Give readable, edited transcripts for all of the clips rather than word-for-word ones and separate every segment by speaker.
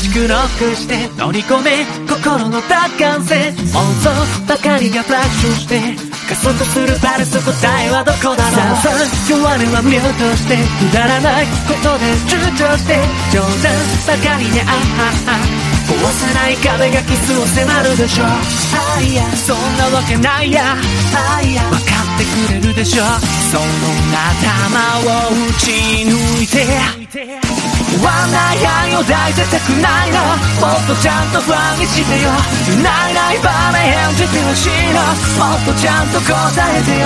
Speaker 1: しくノックして乗り込め心の奪還性妄想ばかりがフラッシュして加速するパルス答えはどこだろうさあ弱音はミュートしてくだらないことで躊躇して冗談ばかりで壊せない壁がキスを迫るでしょそんなわけないや分かってくれるでしょその頭を打ち抜いて終わんない愛を抱いてたくないのもっとちゃんとファンにしてよないない場面演じてほしいのもっとちゃんと答えてよ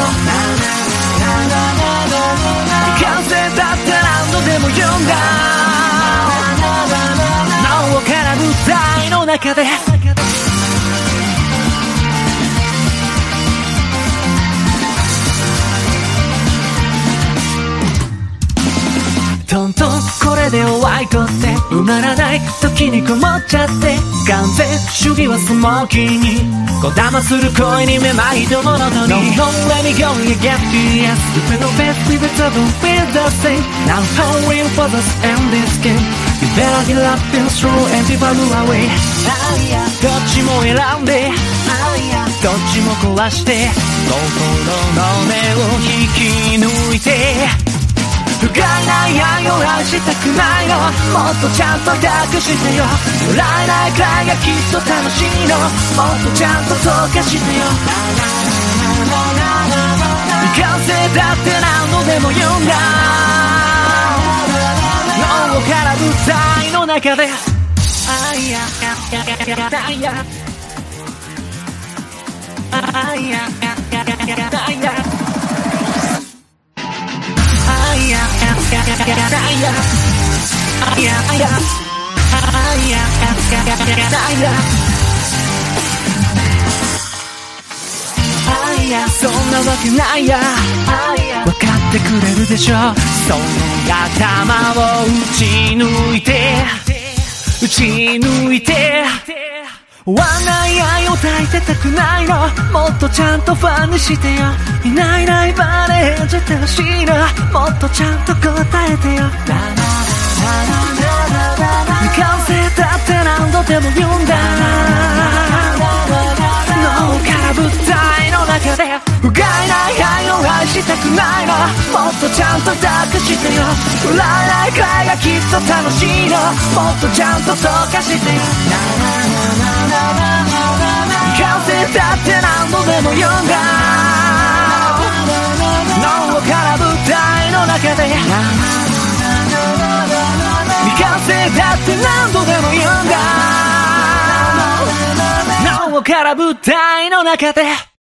Speaker 1: 完成だって何度でも言うんだ脳から舞台の中でトントンこれで終わりとって埋まらない時にこもっちゃって完全主義はスモーキーにこだまする恋にめまいとものとに No let me go you get me yes You feel the best with the trouble with the same Now hurry for the end this game You better get up and throw and people away どっちも選んでどっちも壊して心の目を引き抜いて不甲斐ない愛を愛したくないのもっとちゃんと抱くしてよ笑えないくらいがきっと楽しいのもっとちゃんと溶かしてよ未完成だって何度でも言うんだ脳から舞台の中でそんなわけないや分かってくれるでしょその頭を打ち抜いて終わんない愛を抱いてたくないのもっとちゃんとファンにしてよいないライバル演じてほしいのもっとちゃんと答えてよ未完成だって何度でも言うんだ脳から舞台の中で不甲斐ない愛を愛したくないのもっとちゃんと抱くしてよ笑えないくらいがきっと楽しいのもっとちゃんと溶かしてよ未完成だって何度でも言うんだ脳から舞台の中で未完成だって何度でも言うんだ脳から舞台の中で